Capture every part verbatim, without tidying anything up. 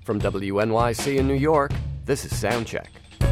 From W N Y C in New York, this is Soundcheck.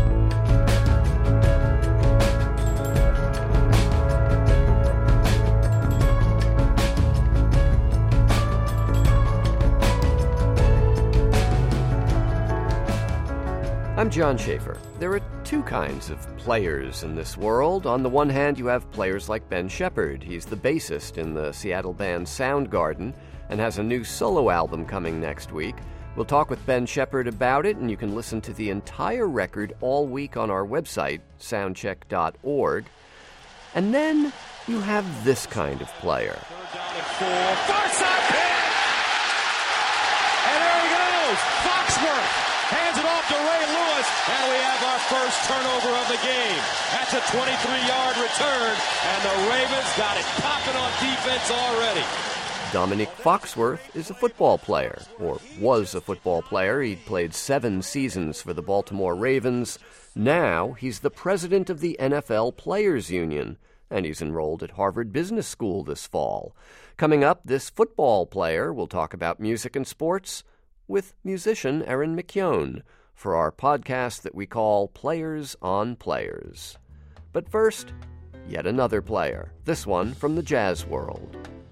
I'm John Schaefer. There are two kinds of players in this world. On the one hand, you have players like Ben Shepherd. He's the bassist in the Seattle band Soundgarden and has a new solo album coming next week. We'll talk with Ben Shepherd about it, and you can listen to the entire record all week on our website, soundcheck dot org. And then you have this kind of player. Third down and four. Far side pitch! And there he goes! Foxworth hands it off to Ray Lewis, and we have our first turnover of the game. That's a twenty-three-yard return, and the Ravens got it popping on defense already. Dominique Foxworth is a football player, or was a football player. He'd played seven seasons for the Baltimore Ravens. Now he's the president of the N F L Players Union, and he's enrolled at Harvard Business School this fall. Coming up, this football player will talk about music and sports with musician Erin McKeown for our podcast that we call Players on Players. But first, yet another player, this one from the jazz world.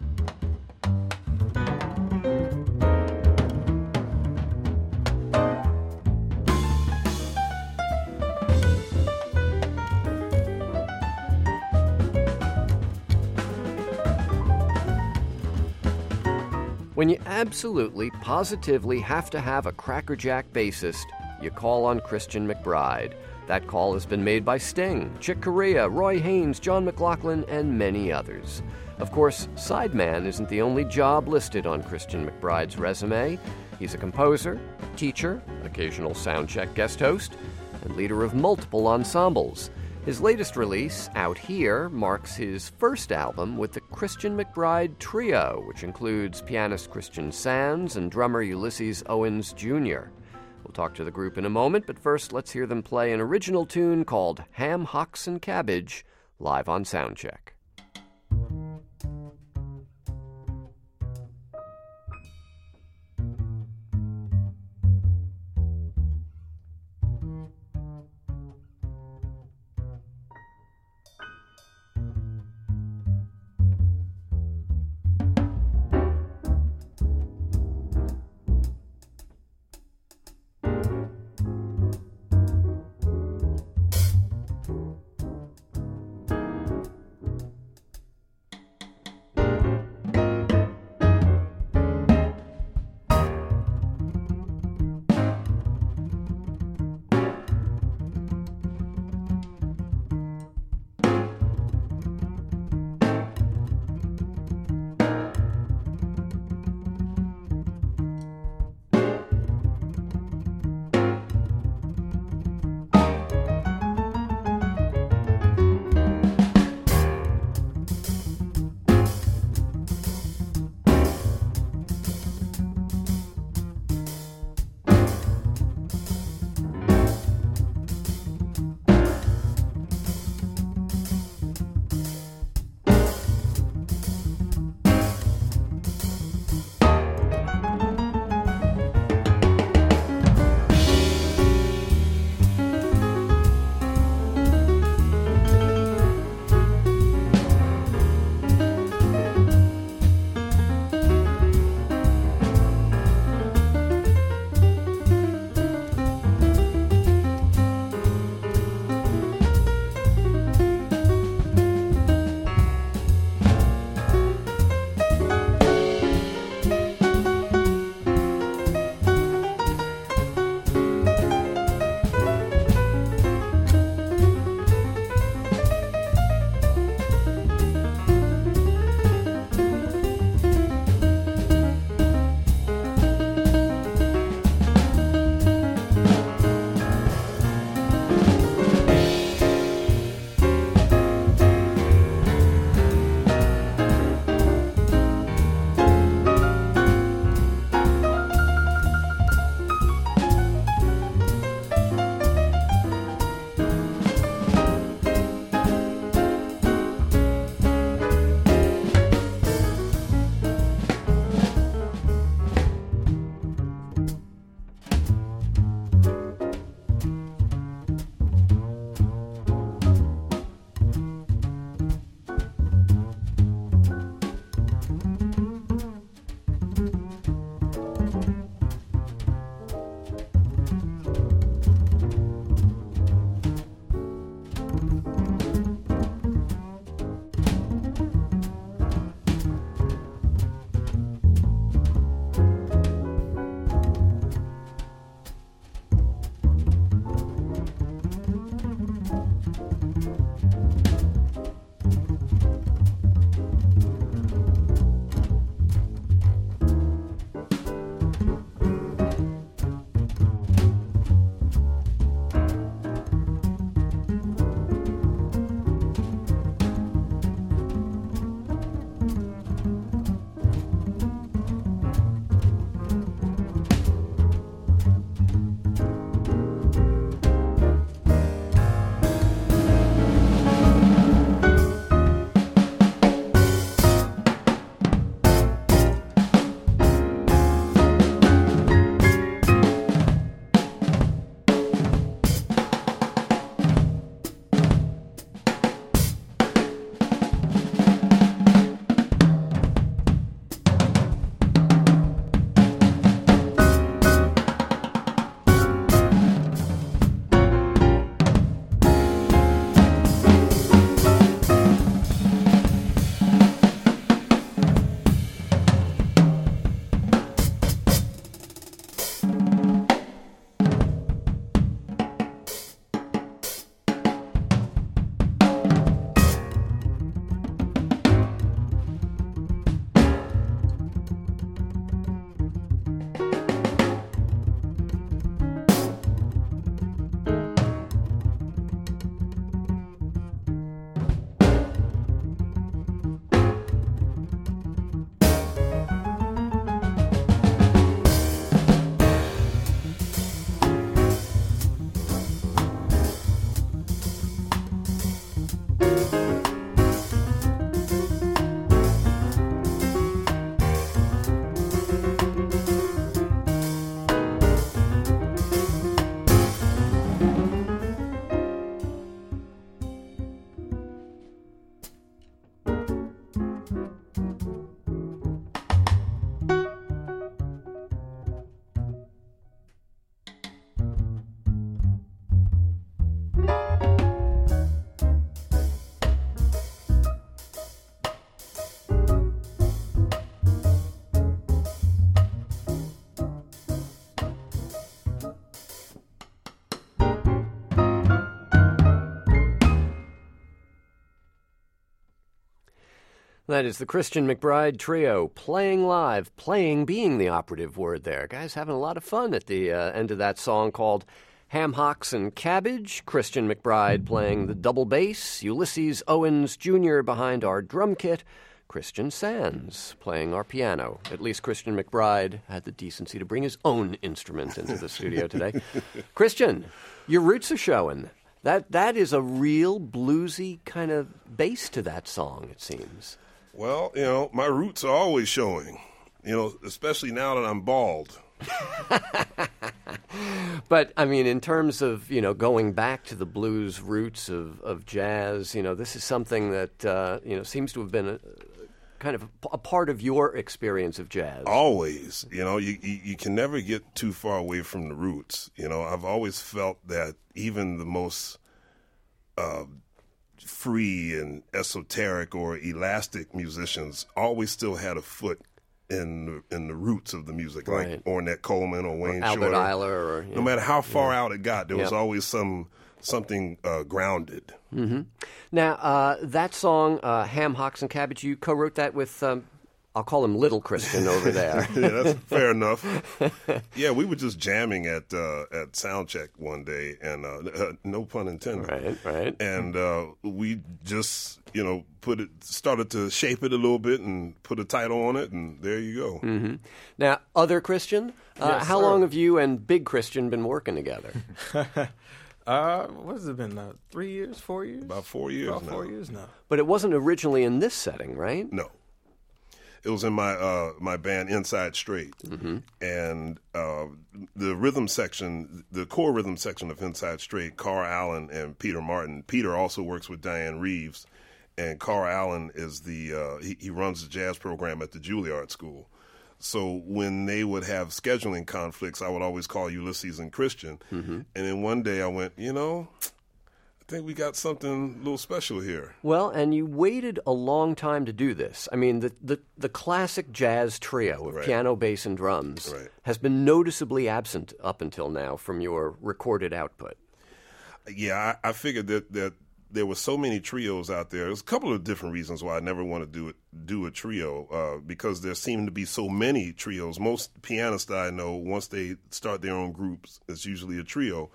When you absolutely, positively have to have a crackerjack bassist, you call on Christian McBride. That call has been made by Sting, Chick Corea, Roy Haynes, John McLaughlin, and many others. Of course, sideman isn't the only job listed on Christian McBride's resume. He's a composer, teacher, occasional soundcheck guest host, and leader of multiple ensembles. His latest release, Out Here, marks his first album with the Christian McBride Trio, which includes pianist Christian Sands and drummer Ulysses Owens Junior We'll talk to the group in a moment, but first let's hear them play an original tune called Ham, Hocks, and Cabbage, live on Soundcheck. That is the Christian McBride Trio, playing live, playing being the operative word there. Guys having a lot of fun at the uh, end of that song called Ham Hocks and Cabbage. Christian McBride playing the double bass, Ulysses Owens Junior behind our drum kit, Christian Sands playing our piano. At least Christian McBride had the decency to bring his own instrument into the studio today. Christian, your roots are showing. That That is a real bluesy kind of bass to that song, it seems. Well, you know, my roots are always showing, you know, especially now that I'm bald. But, I mean, in terms of, you know, going back to the blues roots of, of jazz, you know, this is something that, uh, you know, seems to have been a, kind of a, a part of your experience of jazz. Always. You know, you, you, you can never get too far away from the roots. You know, I've always felt that even the most uh, free and esoteric or elastic musicians always still had a foot in in the roots of the music, right. like Ornette Coleman or Wayne or Albert Shorter. Eiler. Or, no know, matter how far yeah. out it got, there was yeah. always some something uh, grounded. Mm-hmm. Now, uh, that song, uh, Ham, Hocks, and Cabbage, you co-wrote that with, um, I'll call him Little Christian over there. Yeah, that's fair enough. Yeah, we were just jamming at uh, at Soundcheck one day, and uh, uh, no pun intended. Right, right. And uh, we just, you know, put it, started to shape it a little bit and put a title on it, and there you go. Mm-hmm. Now, Other Christian, uh, Yes, how sir. long have you and Big Christian been working together? uh, what has it been? Uh, three years, four years? About four years About now. four years now. But it wasn't originally in this setting, right? No. It was in my uh, my band Inside Straight, Mm-hmm. and uh, the rhythm section, the core rhythm section of Inside Straight, Carl Allen and Peter Martin. Peter also works with Diane Reeves, and Carl Allen is the uh, he, he runs the jazz program at the Juilliard School. So when they would have scheduling conflicts, I would always call Ulysses and Christian. Mm-hmm. And then one day I went, you know, I think we got something a little special here. Well, and you waited a long time to do this. I mean, the the, the classic jazz trio of Right. piano, bass, and drums Right. has been noticeably absent up until now from your recorded output. Yeah, I, I figured that, that there were so many trios out there. There's a couple of different reasons why I never want to do it, do a trio, uh, because there seem to be so many trios. Most pianists I know, once they start their own groups, it's usually a trio.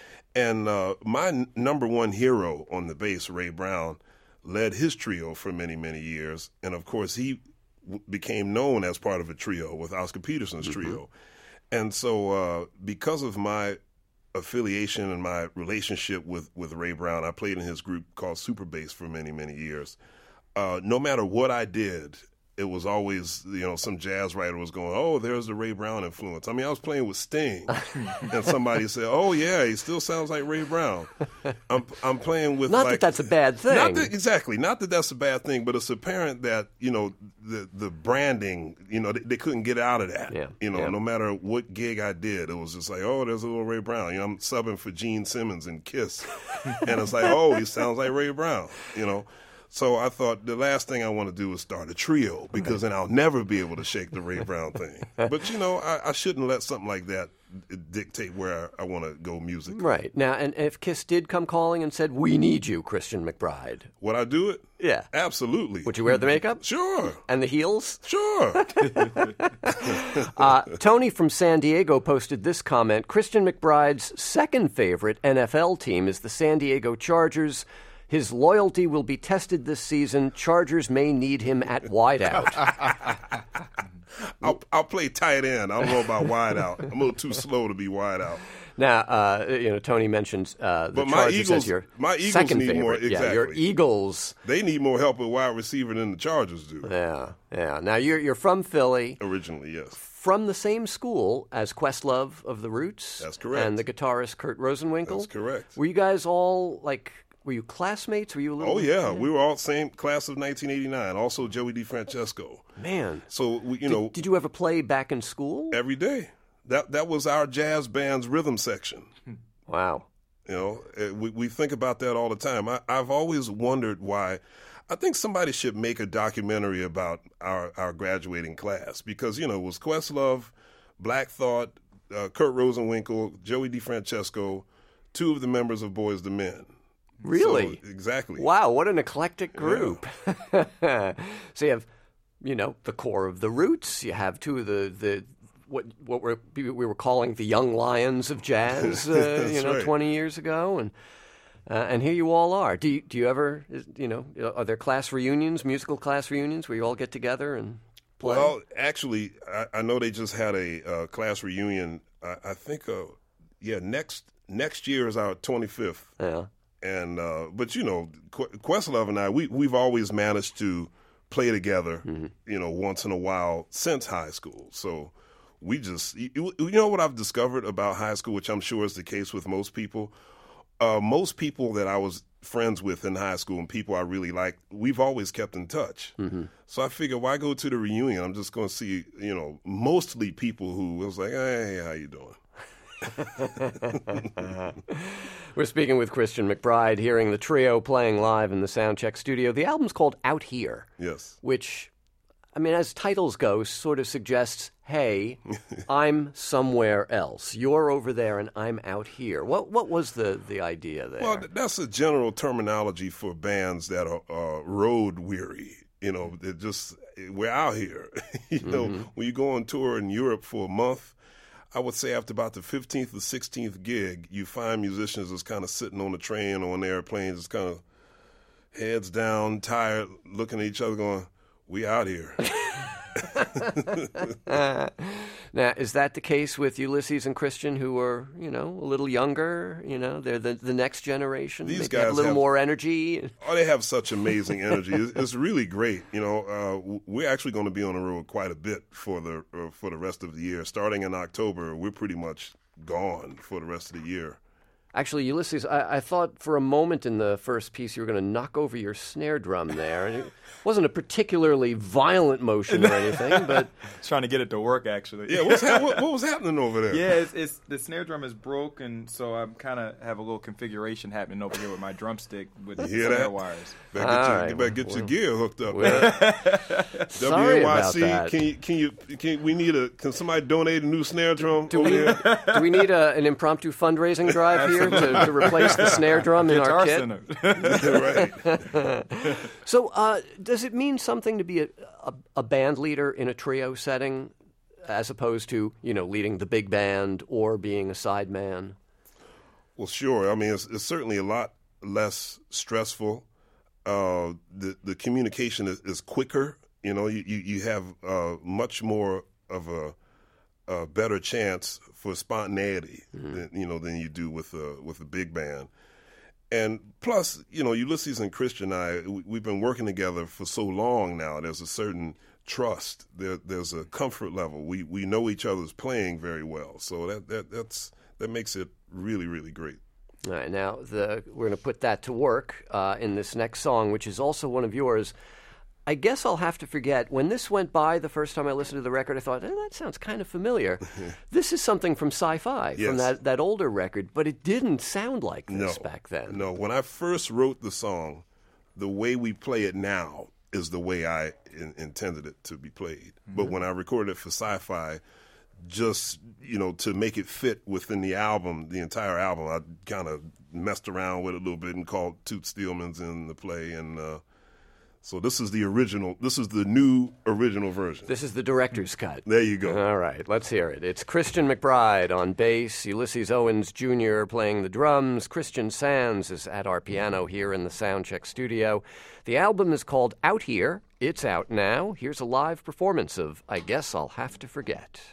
And uh, my n- number one hero on the bass, Ray Brown, led his trio for many, many years. And, of course, he w- became known as part of a trio with Oscar Peterson's Mm-hmm. trio. And so uh, because of my affiliation and my relationship with, with Ray Brown, I played in his group called Super Bass for many, many years. Uh, no matter what I did, it was always, you know, some jazz writer was going, oh, there's the Ray Brown influence. I mean, I was playing with Sting, and somebody said, oh, yeah, he still sounds like Ray Brown. I'm I'm playing with Not like, that that's a bad thing. Not that, exactly. Not that that's a bad thing, but it's apparent that, you know, the the branding, you know, they, they couldn't get out of that. Yeah, You know, yeah. no matter what gig I did, it was just like, oh, there's a little Ray Brown. You know, I'm subbing for Gene Simmons in Kiss. And it's like, oh, he sounds like Ray Brown, you know. So I thought the last thing I want to do is start a trio, because then I'll never be able to shake the Ray Brown thing. But, you know, I, I shouldn't let something like that dictate where I, I want to go musically. Right. Now, and if Kiss did come calling and said, we need you, Christian McBride, Would I do it? yeah, Absolutely. would you wear the makeup? Sure. And the heels? Sure. Uh, Tony from San Diego posted this comment. Christian McBride's second favorite N F L team is the San Diego Chargers. His loyalty will be tested this season. Chargers may need him at wideout. I'll, I'll play tight end. I don't know about wide out. I'm a little too slow to be wide out. Now, uh, you know, Tony mentions uh, the But my Chargers Eagles- as your my Eagles second need favorite. more- Yeah, your exactly. Eagles. They need more help at wide receiver than the Chargers do. Yeah, yeah. Now, you're you're from Philly. Originally, yes. From the same school as Questlove of the Roots. That's correct. And the guitarist Kurt Rosenwinkel. That's correct. Were you guys all, like, were you classmates? Were you a little Oh, yeah. We were all same class of nineteen eighty-nine. Also, Joey DeFrancesco. Man. So, we, you Did, know, did you ever play back in school? every day. That that was our jazz band's rhythm section. Wow. You know, uh, we, we think about that all the time. I, I've always wondered why. I think somebody should make a documentary about our, our graduating class, because, you know, it was Questlove, Black Thought, uh, Kurt Rosenwinkel, Joey DeFrancesco, two of the members of Boyz two Men. Really? So, exactly. Wow, what an eclectic group. Yeah. So you have, you know, the core of the Roots. You have two of the, the what what we're, we were calling the young lions of jazz, uh, you know, right. twenty years ago. And uh, and here you all are. Do you, do you ever, you know, are there class reunions, musical class reunions where you all get together and play? Well, actually, I, I know they just had a uh, class reunion. I, I think, uh, yeah, next next year is our twenty-fifth. Yeah. And uh, but you know, Qu- Questlove and I, we we've always managed to play together, mm-hmm. you know, once in a while since high school. So we just, you, you know, what I've discovered about high school, which I'm sure is the case with most people. Uh, most people that I was friends with in high school and people I really liked, we've always kept in touch. Mm-hmm. So I figured, why go to the reunion? I'm just going to see, you know, mostly people who was like, hey, how you doing? We're speaking with Christian McBride, hearing the trio playing live in the Soundcheck studio. The album's called Out Here. Yes. Which, I mean, as titles go, sort of suggests, hey, I'm somewhere else. You're over there and I'm out here. What what was the, the idea there? Well, that's a general terminology for bands that are uh, road weary. You know, they're just, we're out here. you know, mm-hmm. when you go on tour in Europe for a month, I would say after about the fifteenth or sixteenth gig, you find musicians just kind of sitting on the train or on the airplane, just kind of heads down, tired, looking at each other going, we out here. Now, is that the case with Ulysses and Christian, who are, you know, a little younger? You know, they're the, the next generation. These Maybe guys have a little have, more energy. Oh, they have such amazing energy. It's, it's really great. You know, uh, we're actually going to be on the road quite a bit for the uh, for the rest of the year. Starting in October, we're pretty much gone for the rest of the year. Actually, Ulysses, I, I thought for a moment in the first piece you were going to knock over your snare drum there. And it wasn't a particularly violent motion or anything, but... trying to get it to work, actually. Yeah, what's ha- what, what was happening over there? Yeah, it's, it's the snare drum is broken, so I kind of have a little configuration happening over here with my drumstick with the snare that? wires. Better get, your, right, better get well, your gear hooked up. Well, sorry about that. Can you, can you, can we need a, can somebody donate a new snare drum? Do we, do we need a, an impromptu fundraising drive here to, to replace the snare drum in Guitar our kit? Center. Right. So uh, does it mean something to be a, a, a band leader in a trio setting as opposed to, you know, leading the big band or being a side man? Well, sure. I mean, it's, it's certainly a lot less stressful. Uh, the the communication is, is quicker. You know, you, you, you have uh, much more of a, a better chance for spontaneity, mm-hmm. than, you know, than you do with a, with a big band. And plus, you know, Ulysses and Christian and I, we've been working together for so long now. There's a certain trust. There, there's a comfort level. We we know each other's playing very well. So that, that that's that makes it really, really great. All right, now the, we're going to put that to work uh, in this next song, which is also one of yours. I guess I'll have to forget. When this went by the first time I listened to the record, I thought, eh, that sounds kind of familiar. This is something from Sci-Fi, yes. from that, that older record, but it didn't sound like this no, back then. No, when I first wrote the song, the way we play it now is the way I in, intended it to be played. Mm-hmm. But when I recorded it for Sci-Fi, just, you know, to make it fit within the album, the entire album, I kind of messed around with it a little bit and called Toot Steelman's in the play. And uh, so this is the original, this is the new original version. This is the director's cut. There you go. All right, let's hear it. It's Christian McBride on bass, Ulysses Owens Junior playing the drums, Christian Sands is at our piano here in the Soundcheck studio. The album is called Out Here. It's out now. Here's a live performance of I Guess I'll Have to Forget.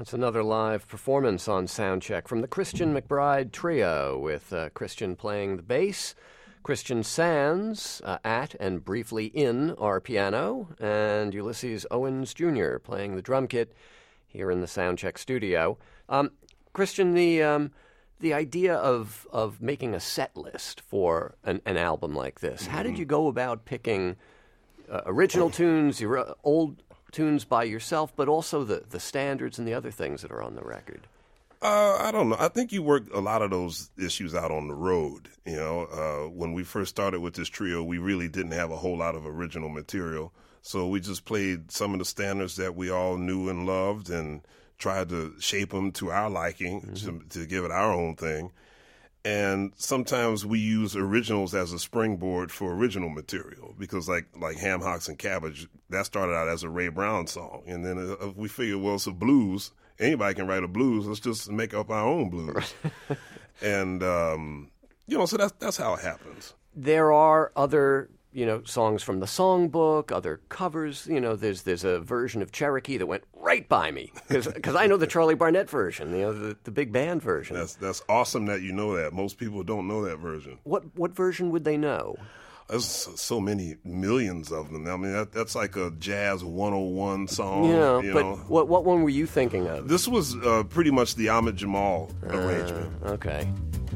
That's another live performance on Soundcheck from the Christian McBride Trio, with uh, Christian playing the bass, Christian Sands uh, at and briefly in our piano, and Ulysses Owens Junior playing the drum kit here in the Soundcheck studio. Um, Christian, the um, the idea of of making a set list for an, an album like this, mm-hmm. how did you go about picking uh, original tunes, your old tunes by yourself, but also the, the standards and the other things that are on the record? Uh, I don't know. I think you work a lot of those issues out on the road. You know, uh, when we first started with this trio, we really didn't have a whole lot of original material. So we just played some of the standards that we all knew and loved and tried to shape them to our liking, mm-hmm. to, to give it our own thing. And sometimes we use originals as a springboard for original material because, like like Ham, Hocks, and Cabbage, that started out as a Ray Brown song. And then uh, we figured, well, it's a blues. Anybody can write a blues. Let's just make up our own blues. and, um, you know, so that's, that's how it happens. There are other, you know, songs from the songbook, other covers. You know, there's there's a version of Cherokee that went right by me because I know the Charlie Barnett version, you know, the, the big band version. That's that's awesome that you know that. Most people don't know that version. What what version would they know? There's so many millions of them. I mean, that, that's like a jazz one oh one song. Yeah, you but know? what what one were you thinking of? This was uh, pretty much the Ahmad Jamal uh, arrangement. Okay.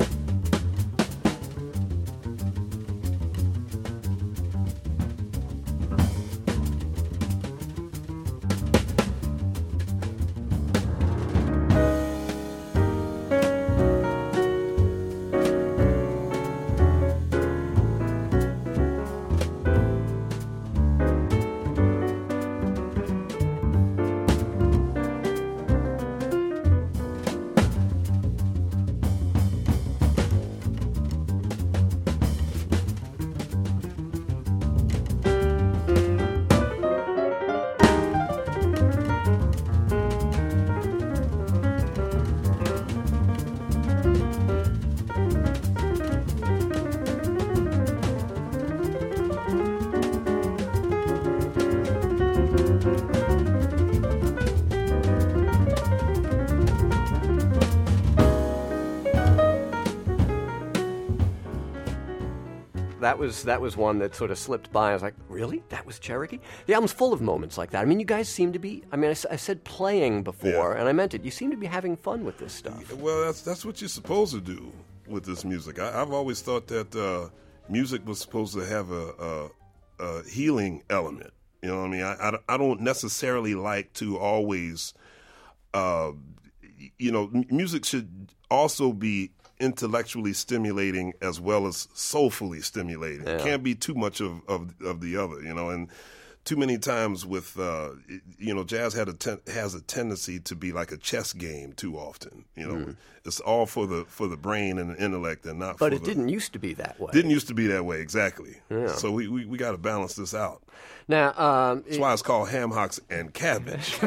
That was that was one that sort of slipped by. I was like, really? That was Cherokee? The album's full of moments like that. I mean, you guys seem to be, I mean, I, I said playing before, yeah. and I meant it. You seem to be having fun with this stuff. Well, that's that's what you're supposed to do with this music. I, I've always thought that uh, music was supposed to have a, a, a healing element. You know what I mean? I, I, I don't necessarily like to always, uh, you know, m- music should also be intellectually stimulating as well as soulfully stimulating. Yeah. It can't be too much of, of of the other, you know. And too many times with, uh, you know, jazz had a ten- has a tendency to be like a chess game too often. You know, mm. It's all for the for the brain and the intellect and not. But for it the, didn't used to be that way. Didn't used to be that way, exactly. Yeah. So we we, we got to balance this out. Now, um, that's why it's called Ham, Hocks, and Cabbage. So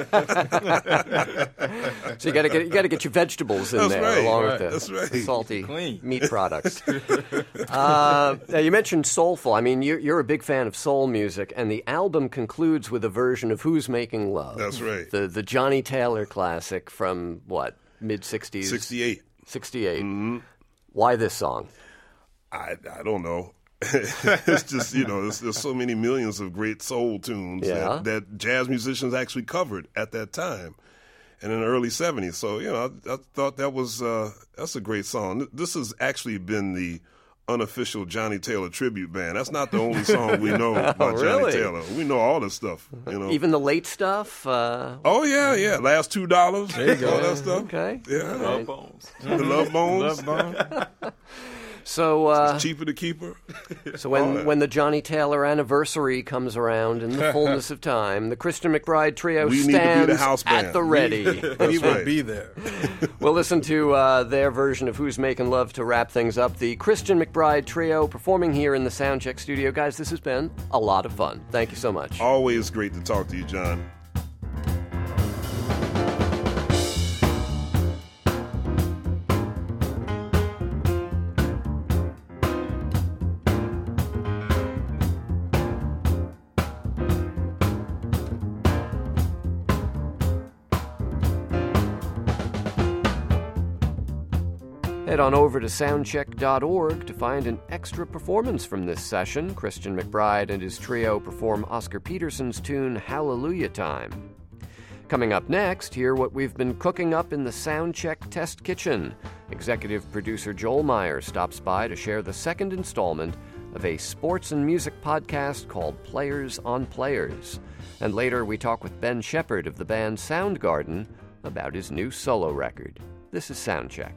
you got to get you got to get your vegetables in that's there right, along right, with the that's right. salty Clean. meat products. uh, now you mentioned soulful. I mean, you're, you're a big fan of soul music, and the album concludes with a version of "Who's Making Love." That's right. The the Johnny Taylor classic from what, mid sixties? Sixty-eight. Sixty-eight. Mm-hmm. Why this song? I I don't know. It's just, you know, there's, there's so many millions of great soul tunes yeah. that, that jazz musicians actually covered at that time and in the early seventies. So, you know, I, I thought that was uh, that's a great song. This has actually been the unofficial Johnny Taylor tribute band. That's not the only song we know about oh, really? Johnny Taylor. We know all this stuff, you know. Even the late stuff? Uh... Oh, yeah, yeah. Last two dollars. There you go. All that stuff. Okay. Yeah. Love right. Bones. The Love Bones. Love Bones. So uh, it's cheaper to keep her. So when, when the Johnny Taylor anniversary comes around in the fullness of time, the Christian McBride Trio we stands need to be the house band. at the ready. We will be there. We'll listen to uh, their version of Who's Making Love to wrap things up. The Christian McBride Trio performing here in the Soundcheck studio. Guys, this has been a lot of fun. Thank you so much. Always great to talk to you, John. Head on over to soundcheck dot org to find an extra performance from this session. Christian McBride and his trio perform Oscar Peterson's tune Hallelujah Time. Coming up next, hear what we've been cooking up in the Soundcheck Test Kitchen. Executive producer Joel Meyer stops by to share the second installment of a sports and music podcast called Players on Players. And later we talk with Ben Shepherd of the band Soundgarden about his new solo record. This is Soundcheck.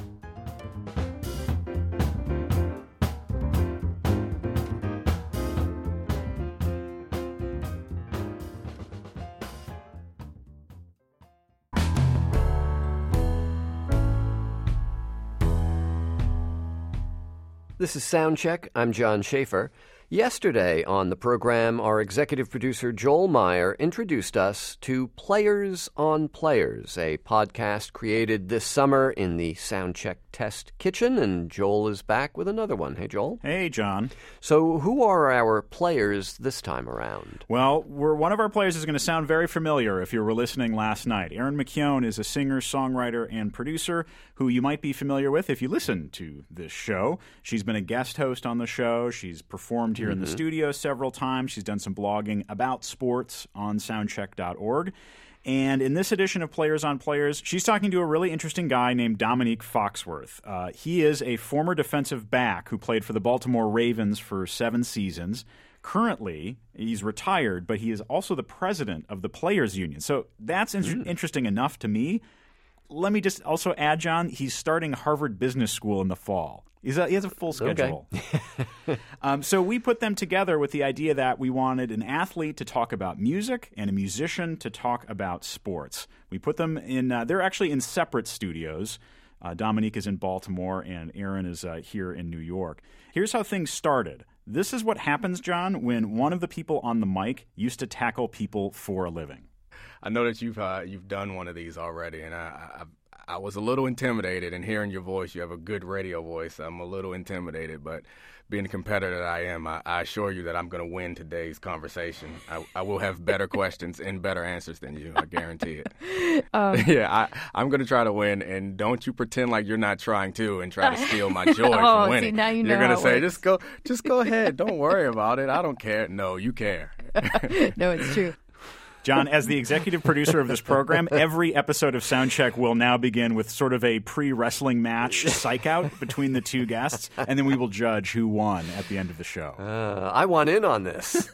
This is Soundcheck. I'm John Schaefer. Yesterday on the program, our executive producer Joel Meyer introduced us to Players on Players, a podcast created this summer in the Soundcheck Test Kitchen, and Joel is back with another one. Hey, Joel. Hey, John. So who are our players this time around? Well, we're, one of our players is going to sound very familiar if you were listening last night. Erin McKeown is a singer, songwriter, and producer who you might be familiar with if you listen to this show. She's been a guest host on the show. She's performed here mm-hmm. in the studio several times. She's done some blogging about sports on soundcheck dot org. And in this edition of Players on Players, she's talking to a really interesting guy named Dominique Foxworth. Uh, he is a former defensive back who played for the Baltimore Ravens for seven seasons. Currently, he's retired, but he is also the president of the Players Union. So that's in- mm. interesting enough to me. Let me just also add, John, he's starting Harvard Business School in the fall. He's a, he has a full schedule. Okay. um, so we put them together with the idea that we wanted an athlete to talk about music and a musician to talk about sports. We put them in uh, – they're actually in separate studios. Uh, Dominique is in Baltimore and Erin is uh, here in New York. Here's how things started. This is what happens, John, when one of the people on the mic used to tackle people for a living. I know that you've uh, you've done one of these already, and I, I I was a little intimidated. And hearing your voice, you have a good radio voice. I'm a little intimidated, but being the competitor that I am, I, I assure you that I'm going to win today's conversation. I, I will have better questions and better answers than you. I guarantee it. Um, yeah, I, I'm going to try to win, and don't you pretend like you're not trying to and try to steal my joy oh, from winning. See, now you know you're going to say, works. just go, just go ahead. Don't worry about it. I don't care. No, you care. No, it's true. John, as the executive producer of this program, every episode of Soundcheck will now begin with sort of a pre-wrestling match psych-out between the two guests, and then we will judge who won at the end of the show. Uh, I want in on this.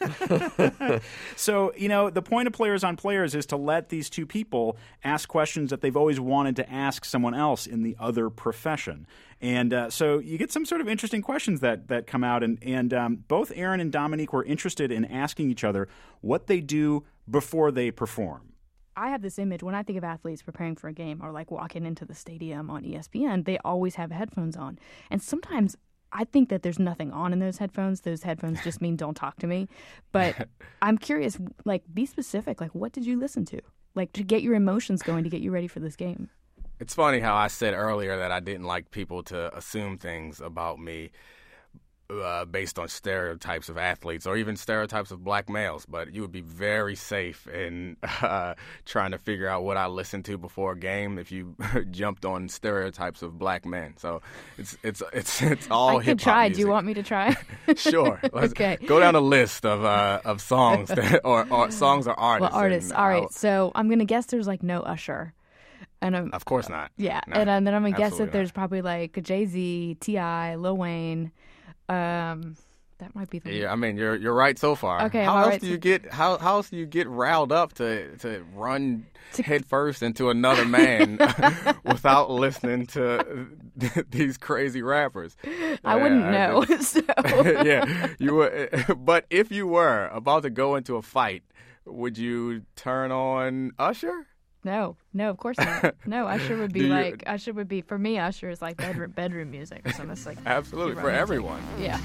So, you know, the point of Players on Players is to let these two people ask questions that they've always wanted to ask someone else in the other profession. And uh, so you get some sort of interesting questions that, that come out, and, and um, both Erin and Dominique were interested in asking each other what they do before they perform. I have this image when I think of athletes preparing for a game or like walking into the stadium on E S P N, they always have headphones on. And sometimes I think that there's nothing on in those headphones. Those headphones just mean don't talk to me. But I'm curious, like, be specific. Like, what did you listen to? Like, to get your emotions going, to get you ready for this game. It's funny how I said earlier that I didn't like people to assume things about me uh, based on stereotypes of athletes or even stereotypes of black males. But you would be very safe in uh, trying to figure out what I listened to before a game if you jumped on stereotypes of black men. So it's it's it's it's all hip hop. I could try. Music. Do you want me to try? Sure. Let's okay. Go down a list of uh, of songs that, or, or songs or artists. Well, artists. All right. So I'm gonna guess there's like no Usher. And I'm, of course not. Yeah, no, and, and then I'm gonna guess that not. there's probably like Jay-Z, T I, Lil Wayne. Um, that might be the. Yeah, I mean you're you're right so far. Okay, how I'm else right do so... you get how how else do you get riled up to to run to... head first into another man without listening to these crazy rappers? I uh, wouldn't know. I so. Yeah, you were. But if you were about to go into a fight, would you turn on Usher? No, no, of course not. No, Usher would be you, like Usher would be for me. Usher is like bedroom bedroom music or something. It's like absolutely for everyone. Yeah.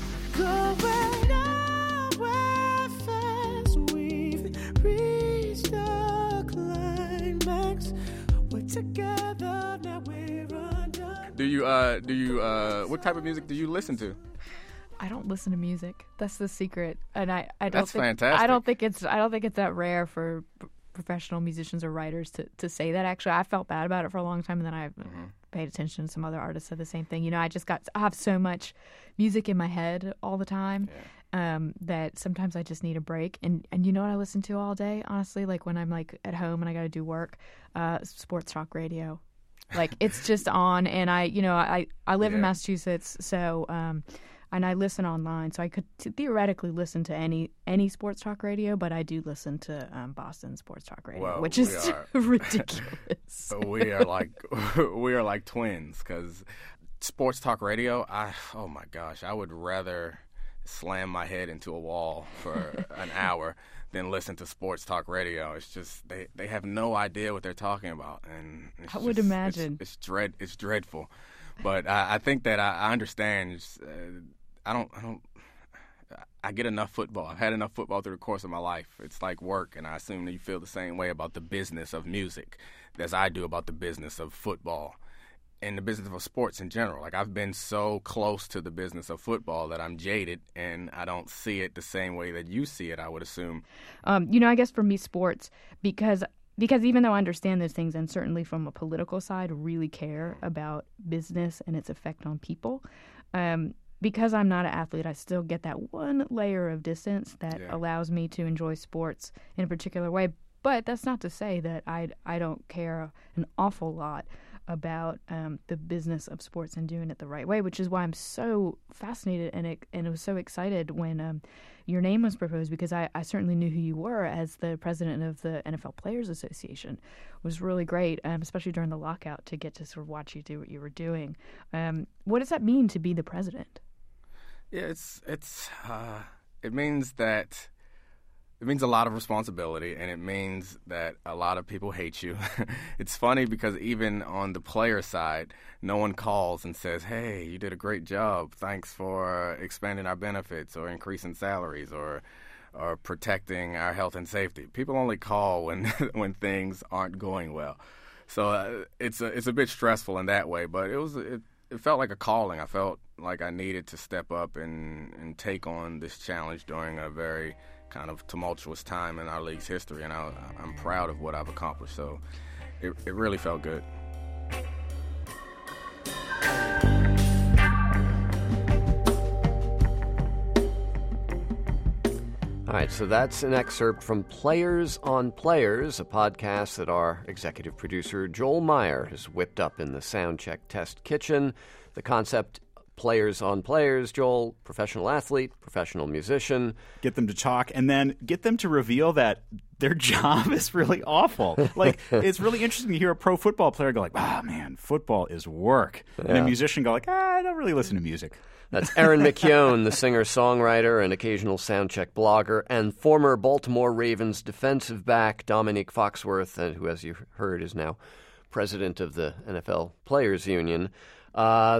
Do you uh do you uh what type of music do you listen to? I don't listen to music. That's the secret, and I, I don't That's think fantastic. I don't think it's I don't think it's that rare for. professional musicians or writers to, to say that. Actually, I felt bad about it for a long time, and then I mm-hmm. paid attention. Some other artists said the same thing. You know, I just got I have so much music in my head all the time yeah. um, that sometimes I just need a break. And and you know what I listen to all day, honestly, like when I'm like at home and I got to do work, uh, sports talk radio. Like it's just on, and I, you know, I I live yeah. in Massachusetts, so. Um, And I listen online, so I could t- theoretically listen to any any sports talk radio, but I do listen to um, Boston sports talk radio, well, which is are, ridiculous. we are like we are like twins because sports talk radio. I oh my gosh, I would rather slam my head into a wall for an hour than listen to sports talk radio. It's just they, they have no idea what they're talking about, and it's I would just, imagine it's, it's dread it's dreadful. But I, I think that I, I understand. Uh, I don't, I don't, I get enough football. I've had enough football through the course of my life. It's like work, and I assume that you feel the same way about the business of music as I do about the business of football and the business of sports in general. Like, I've been so close to the business of football that I'm jaded, and I don't see it the same way that you see it, I would assume. Um, you know, I guess for me, sports, because because even though I understand those things, and certainly from a political side, really care about business and its effect on people, um, because I'm not an athlete, I still get that one layer of distance that yeah. allows me to enjoy sports in a particular way. But that's not to say that I, I don't care an awful lot about um, the business of sports and doing it the right way, which is why I'm so fascinated and it, and I was so excited when um, your name was proposed, because I, I certainly knew who you were as the president of the N F L Players Association. It was really great, um, especially during the lockout, to get to sort of watch you do what you were doing. Um, what does that mean to be the president? Yeah, it's it's uh, it means that it means a lot of responsibility, and it means that a lot of people hate you. It's funny because even on the player side, no one calls and says, "Hey, you did a great job. Thanks for expanding our benefits or increasing salaries or or protecting our health and safety." People only call when when things aren't going well. So uh, it's a it's a bit stressful in that way, but it was it, it felt like a calling. I felt like I needed to step up and, and take on this challenge during a very kind of tumultuous time in our league's history, and I, I'm proud of what I've accomplished. So it, it really felt good. All right, so that's an excerpt from Players on Players, a podcast that our executive producer Joel Meyer has whipped up in the Soundcheck Test Kitchen. The concept, Players on Players, Joel, professional athlete, professional musician. Get them to talk, and then get them to reveal that their job is really awful. Like, it's really interesting to hear a pro football player go like, "Ah, man, football is work." Yeah. And a musician go like, ah, I don't really listen to music. That's Aaron McKeown, the singer-songwriter and occasional Soundcheck blogger, and former Baltimore Ravens defensive back Dominique Foxworth, and who, as you heard, is now president of the N F L Players Union. Uh,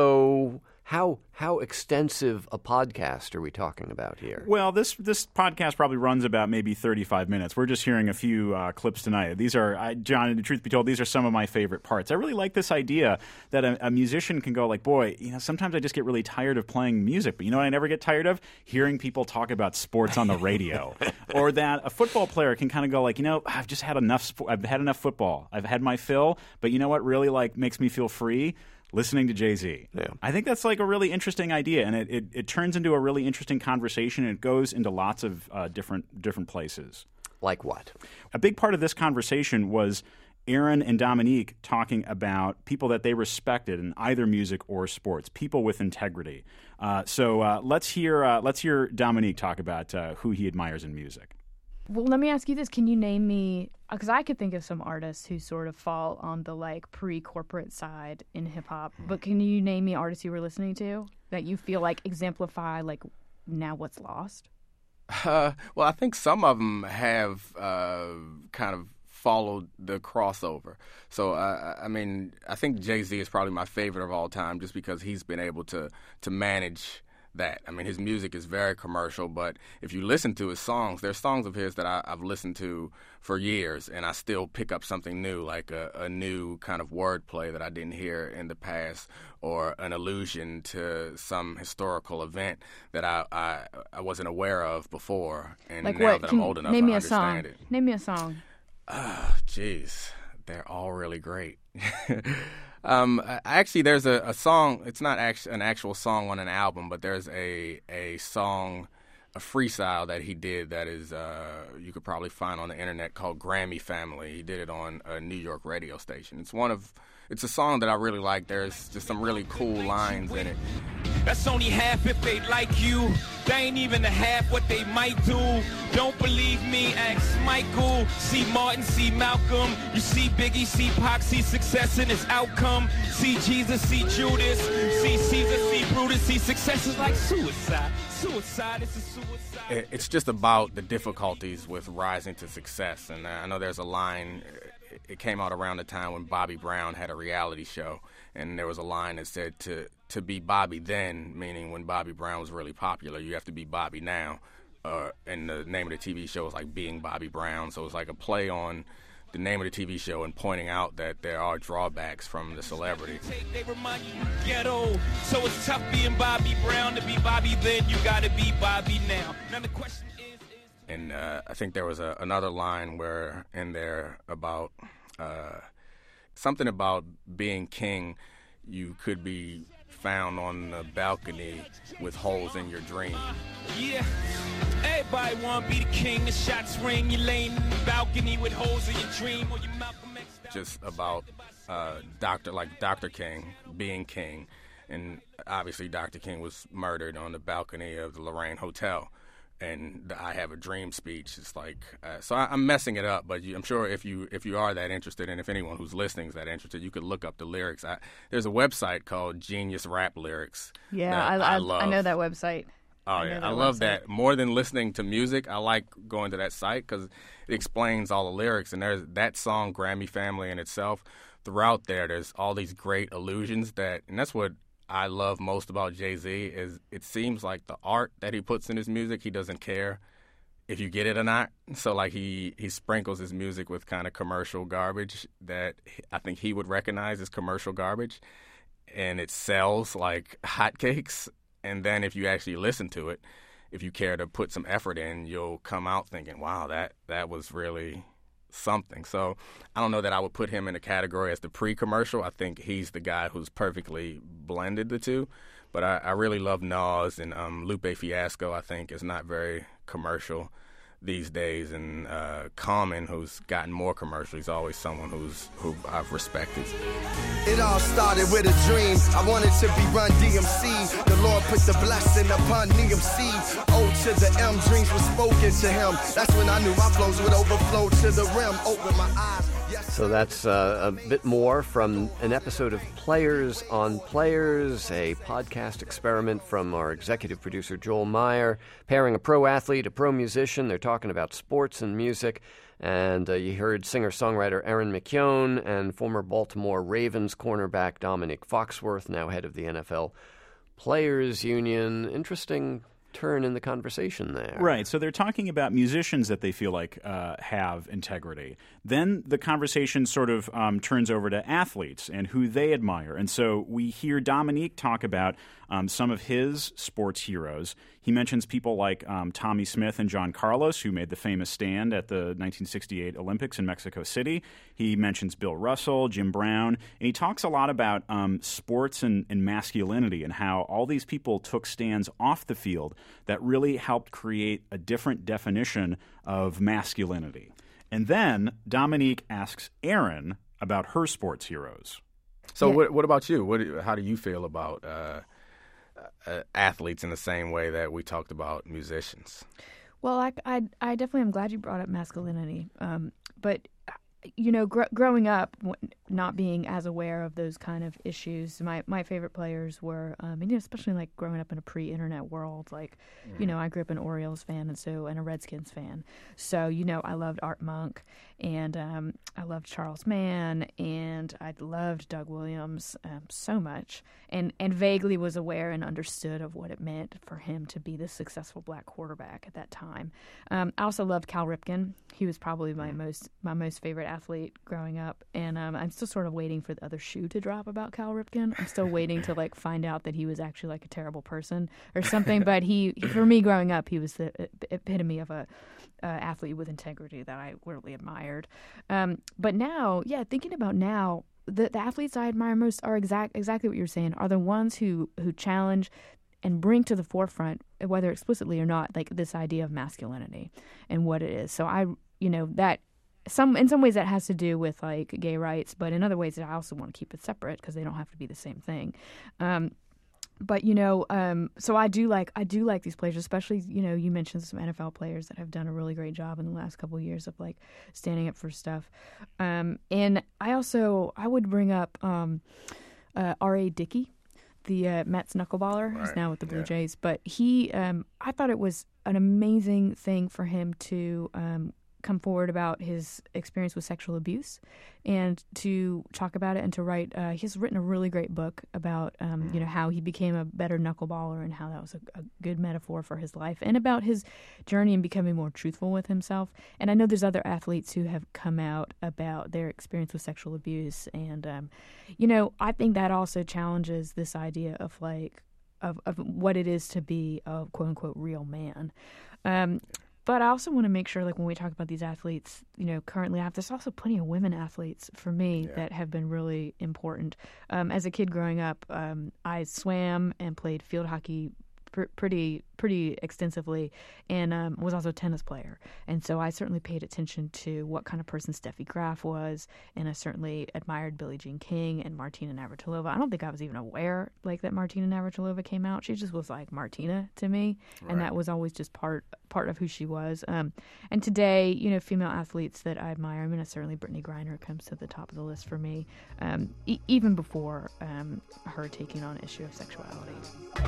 so how how extensive a podcast are we talking about here? Well, this this podcast probably runs about maybe thirty-five minutes. We're just hearing a few uh, clips tonight. These are, I, John, the truth be told, these are some of my favorite parts. I really like this idea that a, a musician can go like, boy, you know, sometimes I just get really tired of playing music. But you know what I never get tired of? Hearing people talk about sports on the radio. Or that a football player can kind of go like, you know, I've just had enough. Sp- I've had enough football. I've had my fill. But you know what really like makes me feel free? Listening to Jay-Z. Yeah. I think that's like a really interesting idea, and it, it, it turns into a really interesting conversation, and it goes into lots of uh, different different places. Like what? A big part of this conversation was Aaron and Dominique talking about people that they respected in either music or sports, people with integrity. Uh, so uh, let's hear uh, let's hear Dominique talk about uh, who he admires in music. Well, let me ask you this. Can you name me, because I could think of some artists who sort of fall on the like pre-corporate side in hip-hop, but can you name me artists you were listening to that you feel like exemplify like now what's lost? Uh, well, I think some of them have uh, kind of followed the crossover. So, uh, I mean, I think Jay-Z is probably my favorite of all time just because he's been able to to manage that. I mean, his music is very commercial, but if you listen to his songs, there's songs of his that I, I've listened to for years, and I still pick up something new, like a, a new kind of wordplay that I didn't hear in the past, or an allusion to some historical event that I I, I wasn't aware of before, and like now what? that Can I'm old enough, name I me a understand song. it. Name me a song. Oh, jeez. They're all really great. um, actually, there's a, a song. It's not actually an actual song on an album, but there's a a song, a freestyle that he did that is uh, you could probably find on the internet called Grammy Family. He did it on a New York radio station. It's one of It's a song that I really like. There's just some really cool lines in it. That's only half if they like you. They ain't even a half what they might do. Don't believe me, ask Michael. See Martin, see Malcolm. You see Biggie, see Pac, see success in his outcome. See Jesus, see Judas. See Caesar, see Brutus. See success is like suicide. Suicide is a suicide. It's just about the difficulties with rising to success. And I know there's a line, it came out around the time when Bobby Brown had a reality show, and there was a line that said to to be Bobby then, meaning when Bobby Brown was really popular, you have to be Bobby now. Uh, and the name of the T V show was like Being Bobby Brown, so it was like a play on the name of the T V show and pointing out that there are drawbacks from the celebrity. They remind you ghetto, so it's tough being Bobby Brown. To be Bobby then, you gotta be Bobby now. Now the question is, is and uh, I think there was a, another line where in there about uh, something about being king. You could be found on the balcony with holes in your dream. Yeah, everybody wanna be the king. The shots ring, you laying in the balcony with holes in your dream, or you Malcolm X. Just about uh, Doctor like Doctor King being king, and obviously Doctor King was murdered on the balcony of the Lorraine Hotel. And the I Have a Dream speech. It's like, uh, so I, I'm messing it up, but you, I'm sure if you if you are that interested, and if anyone who's listening is that interested, you could look up the lyrics. I, there's a website called Genius Rap Lyrics. Yeah, I, I, I love. I know that website. Oh, I yeah, that I love website. that. More than listening to music, I like going to that site because it explains all the lyrics. And there's that song, Grammy Family, in itself. Throughout there, there's all these great allusions that, and that's what I love most about Jay-Z is it seems like the art that he puts in his music, he doesn't care if you get it or not. So like he, he sprinkles his music with kind of commercial garbage that I think he would recognize as commercial garbage, and it sells like hotcakes. And then if you actually listen to it, if you care to put some effort in, you'll come out thinking, wow, that, that was really something. So I don't know that I would put him in a category as the pre-commercial. I think he's the guy who's perfectly blended the two. But I, I really love Nas, and um, Lupe Fiasco, I think, is not very commercial these days. And uh, Common, who's gotten more commercial, he's always someone who's who I've respected. It all started with a dream. I wanted to be Run D M C. The Lord put the blessing upon D M C. O to the M, dreams were spoken to him. That's when I knew my flows would overflow to the rim. Open my eyes. Yes. So that's uh, a bit more from an episode of Players on Players, a podcast experiment from our executive producer Joel Meyer, pairing a pro athlete, a pro musician. They're talking about sports and music. And uh, you heard singer-songwriter Erin McKeown and former Baltimore Ravens cornerback Dominique Foxworth, now head of the N F L Players Union. Interesting turn in the conversation there. Right. So they're talking about musicians that they feel like uh, have integrity. Then the conversation sort of um, turns over to athletes and who they admire. And so we hear Dominique talk about um, some of his sports heroes. He mentions people like um, Tommy Smith and John Carlos, who made the famous stand at the nineteen sixty-eight Olympics in Mexico City. He mentions Bill Russell, Jim Brown, and he talks a lot about um, sports and, and masculinity and how all these people took stands off the field that really helped create a different definition of masculinity. And then Dominique asks Erin about her sports heroes. So Yeah. what, what about you? What, how do you feel about uh, uh, athletes in the same way that we talked about musicians? Well, I, I, I definitely am glad you brought up masculinity. Um, but, you know, gr- growing up, w- not being as aware of those kind of issues, my, my favorite players were, um, and, you know, especially like growing up in a pre-internet world, like, mm. you know, I grew up an Orioles fan and so and a Redskins fan. So, you know, I loved Art Monk, and um, I loved Charles Mann, and I loved Doug Williams um, so much, and, and vaguely was aware and understood of what it meant for him to be the successful black quarterback at that time. Um, I also loved Cal Ripken. He was probably my most my most favorite athlete growing up, and um, I'm still sort of waiting for the other shoe to drop about Cal Ripken. I'm still waiting to like find out that he was actually like a terrible person or something. But he, for me growing up, he was the epitome of a uh, athlete with integrity that I really admired. Um, but now, yeah, thinking about now, the, the athletes I admire most are exact exactly what you're saying. Are the ones who who challenge and bring to the forefront, whether explicitly or not, like this idea of masculinity and what it is. So I, you know, that some in some ways that has to do with like gay rights, but in other ways I also want to keep it separate because they don't have to be the same thing. Um, but you know, um, so I do like I do like these players, especially you know you mentioned some N F L players that have done a really great job in the last couple of years of like standing up for stuff. Um, and I also I would bring up um, uh, R A Dickey, the uh, Mets knuckleballer, who's right. now with the Blue yeah. Jays. But he, um, I thought it was an amazing thing for him to um, come forward about his experience with sexual abuse and to talk about it and to write. Uh, he's written a really great book about, um, you know, how he became a better knuckleballer and how that was a, a good metaphor for his life and about his journey in becoming more truthful with himself. And I know there's other athletes who have come out about their experience with sexual abuse. And, um, you know, I think that also challenges this idea of like, of, of what it is to be a quote unquote real man. Um, But I also want to make sure, like, when we talk about these athletes, you know, currently, there's also plenty of women athletes for me yeah. that have been really important. Um, as a kid growing up, um, I swam and played field hockey pr- pretty pretty extensively and um, was also a tennis player. And so I certainly paid attention to what kind of person Steffi Graf was, and I certainly admired Billie Jean King and Martina Navratilova. I don't think I was even aware, like, that Martina Navratilova came out. She just was, like, Martina to me, right. and that was always just part part of who she was. Um, and today, you know, female athletes that I admire, I mean, certainly Brittany Griner comes to the top of the list for me, um, e- even before um, her taking on an issue of sexuality.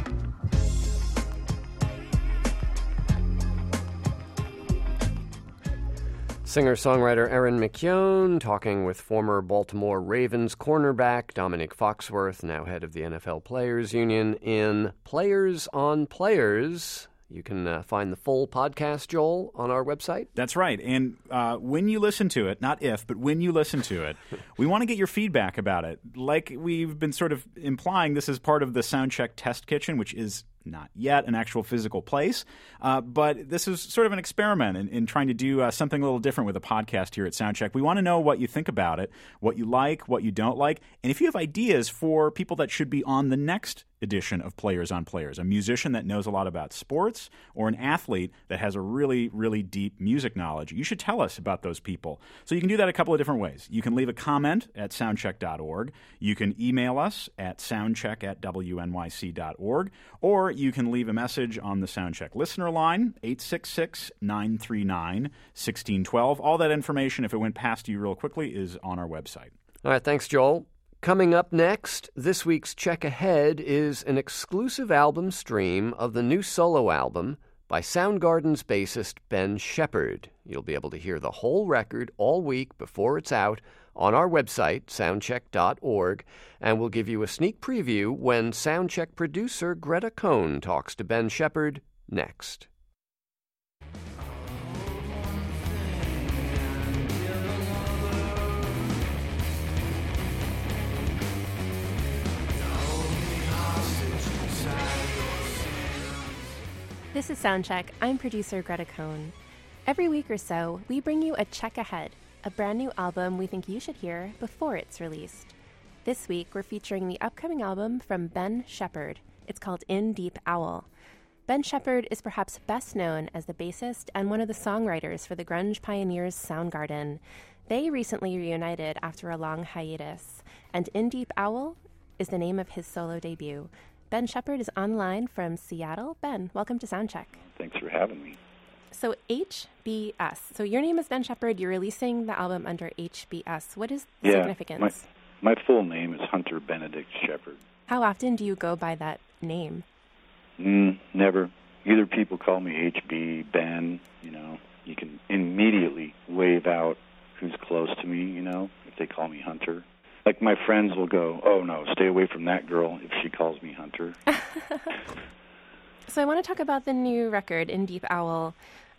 Singer-songwriter Erin McKeown talking with former Baltimore Ravens cornerback Dominique Foxworth, now head of the N F L Players Union, in Players on Players. You can uh, find the full podcast, Joel, on our website. That's right. And uh, when you listen to it, not if, but when you listen to it, we want to get your feedback about it. Like we've been sort of implying, this is part of the Soundcheck Test Kitchen, which is not yet an actual physical place, uh, but this is sort of an experiment in, in trying to do uh, something a little different with a podcast here at Soundcheck. We want to know what you think about it, what you like, what you don't like, and if you have ideas for people that should be on the next edition of Players on Players, a musician that knows a lot about sports or an athlete that has a really, really deep music knowledge, you should tell us about those people. So you can do that a couple of different ways. You can leave a comment at soundcheck dot org. You can email us at soundcheck at w n y c dot org, or you can leave a message on the Soundcheck listener line, eight six six, nine three nine, one six one two. All that information, if it went past you real quickly, is on our website. All right, thanks, Joel. Coming up next, this week's Check Ahead is an exclusive album stream of the new solo album by Soundgarden's bassist Ben Shepherd. You'll be able to hear the whole record all week before it's out on our website, soundcheck dot org, and we'll give you a sneak preview when Soundcheck producer Greta Cohn talks to Ben Shepherd next. This is Soundcheck. I'm producer Greta Cohn. Every week or so, we bring you a check ahead, a brand new album we think you should hear before it's released. This week, we're featuring the upcoming album from Ben Shepherd. It's called In Deep Owl. Ben Shepherd is perhaps best known as the bassist and one of the songwriters for the grunge pioneers Soundgarden. They recently reunited after a long hiatus, and In Deep Owl is the name of his solo debut. Ben Shepherd is online from Seattle. Ben, welcome to Soundcheck. Thanks for having me. So H B S. So your name is Ben Shepherd. You're releasing the album under H B S. What is the yeah, significance? My, my full name is Hunter Benedict Shepherd. How often do you go by that name? Mm, never. Either people call me H B, Ben, you know. You can immediately wave out who's close to me, you know, if they call me Hunter. Like, my friends will go, oh, no, stay away from that girl if she calls me Hunter. So I want to talk about the new record, In Deep Owl.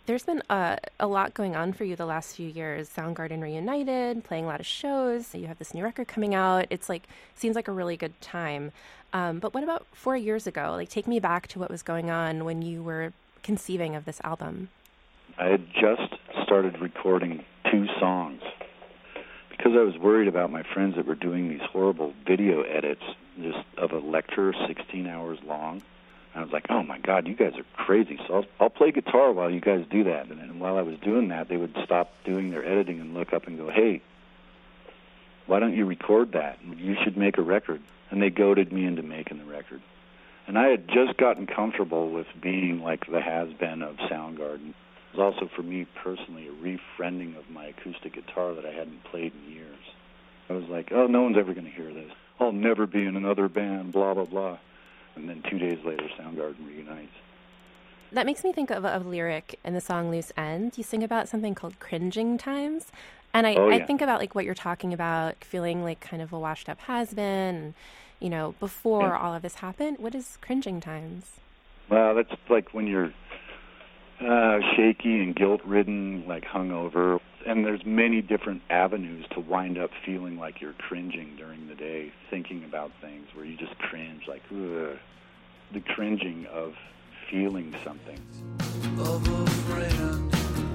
There's been a, a lot going on for you the last few years. Soundgarden reunited, playing a lot of shows. You have this new record coming out. It's like, seems like a really good time. Um, but what about four years ago? Like, take me back to what was going on when you were conceiving of this album. I had just started recording two songs because I was worried about my friends that were doing these horrible video edits just of a lecture sixteen hours long. I was like, oh, my God, you guys are crazy. So I'll, I'll play guitar while you guys do that. And then while I was doing that, they would stop doing their editing and look up and go, hey, why don't you record that? You should make a record. And they goaded me into making the record. And I had just gotten comfortable with being like the has-been of Soundgarden. It was also, for me personally, a refriending of my acoustic guitar that I hadn't played in years. I was like, oh, no one's ever going to hear this. I'll never be in another band, blah, blah, blah. And then two days later, Soundgarden reunites. That makes me think of a lyric in the song Loose End. You sing about something called cringing times. And I, oh, yeah. I think about like what you're talking about, feeling like kind of a washed up has-been, you know, before yeah. all of this happened. What is cringing times? Well, that's like when you're uh, shaky and guilt-ridden, like hungover. And there's many different avenues to wind up feeling like you're cringing during the day, thinking about things where you just cringe, like, ugh. The cringing of feeling something. Of a friend.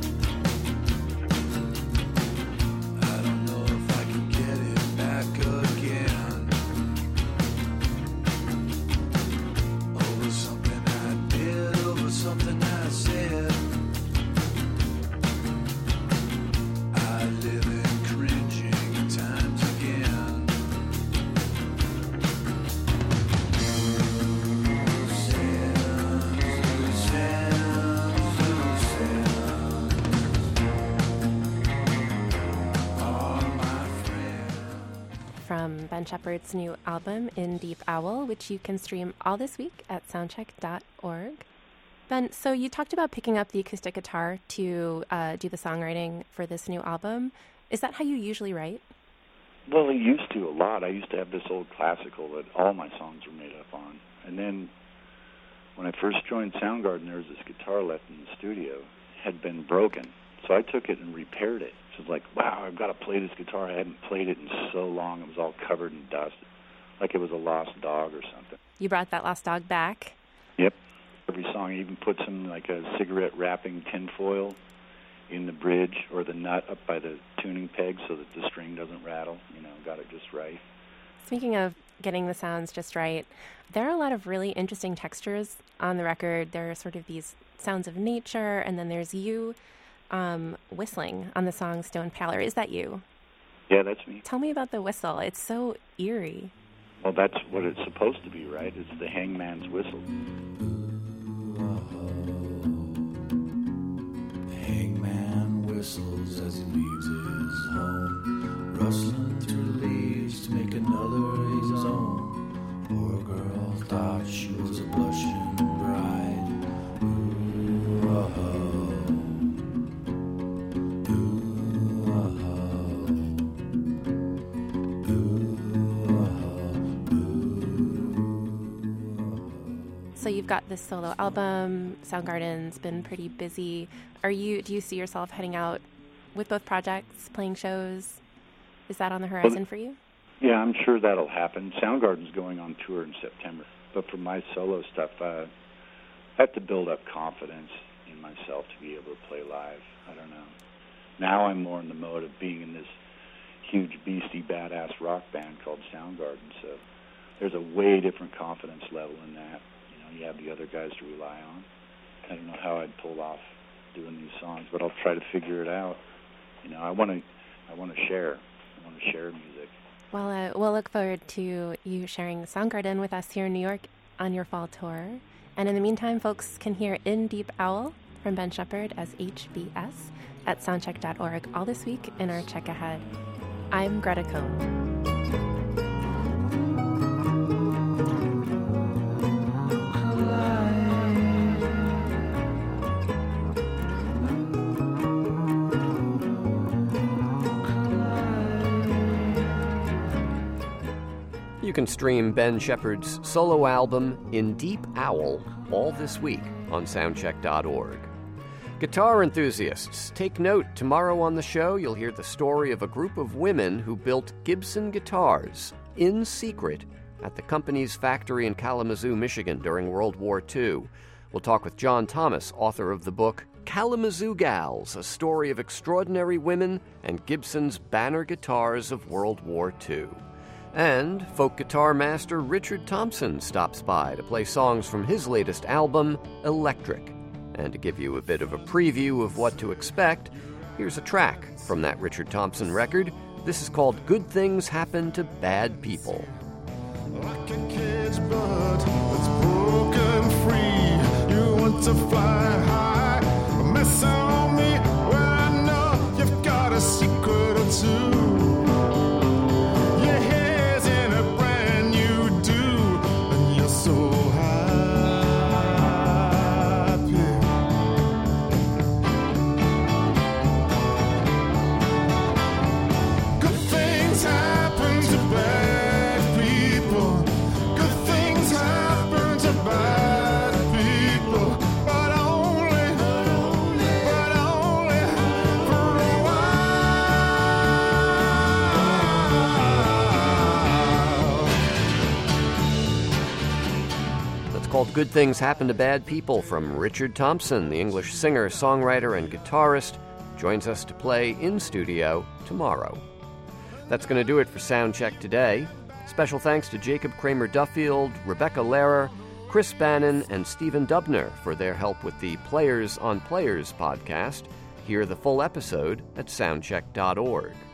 I don't know if I can get it back again. Over something I did, over something I said. I live in cringing times again. From Ben Shepherd's new album, In Deep Owl, which you can stream all this week at soundcheck dot org. Ben, so you talked about picking up the acoustic guitar to uh, do the songwriting for this new album. Is that how you usually write? Well, I used to a lot. I used to have this old classical that all my songs were made up on. And then when I first joined Soundgarden, there was this guitar left in the studio. It had been broken. So I took it and repaired it. It was like, wow, I've got to play this guitar. I hadn't played it in so long. It was all covered in dust, like it was a lost dog or something. You brought that lost dog back? Yep. Every song, I even put some like a cigarette wrapping tinfoil in the bridge or the nut up by the tuning peg so that the string doesn't rattle. You know, got it just right. Speaking of getting the sounds just right, there are a lot of really interesting textures on the record. There are sort of these sounds of nature, and then there's you um, whistling on the song Stone Pallor. Is that you? Yeah, that's me. Tell me about the whistle. It's so eerie. Well, that's what it's supposed to be, right? It's the hangman's whistle. The hangman whistles as he leaves his home, rustling through leaves to make another his own. Poor girl thought she was a blushing bride. Ooh-oh. So you've got this solo album. Soundgarden's been pretty busy. Are you? Do you see yourself heading out with both projects, playing shows? Is that on the horizon well, for you? Yeah, I'm sure that'll happen. Soundgarden's going on tour in September. But for my solo stuff, uh, I have to build up confidence in myself to be able to play live. I don't know. Now I'm more in the mode of being in this huge, beastie, badass rock band called Soundgarden. So there's a way different confidence level in that. You have the other guys to rely on. I don't know how I'd pull off doing these songs, but I'll try to figure it out. You know, I want to, I want to share. I want to share music. Well, uh, we'll look forward to you sharing Soundgarden with us here in New York on your fall tour. And in the meantime, folks can hear In Deep Owl from Ben Shepherd as H B S at soundcheck dot org all this week in our Check Ahead. I'm Greta Cohn. You can stream Ben Shepherd's solo album, In Deep Owl, all this week on soundcheck dot org. Guitar enthusiasts, take note. Tomorrow on the show, you'll hear the story of a group of women who built Gibson guitars in secret at the company's factory in Kalamazoo, Michigan during World War Two. We'll talk with John Thomas, author of the book Kalamazoo Gals, a story of extraordinary women and Gibson's banner guitars of World War Two. And folk guitar master Richard Thompson stops by to play songs from his latest album, Electric. And to give you a bit of a preview of what to expect, here's a track from that Richard Thompson record. This is called Good Things Happen to Bad People. Like a cage bird that's broken free. You want to fly high, messing on me when I know you've got a secret or two. Your hair's in a brand new do, and you're so happy. Good things happen to bad people. Good things happen to bad people, but only, but only for a while. That's called Good Things Happen to Bad People from Richard Thompson, the English singer, songwriter, and guitarist, joins us to play in studio tomorrow. That's going to do it for Soundcheck today. Special thanks to Jacob Kramer-Duffield, Rebecca Lehrer, Chris Bannon, and Stephen Dubner for their help with the Players on Players podcast. Hear the full episode at soundcheck dot org.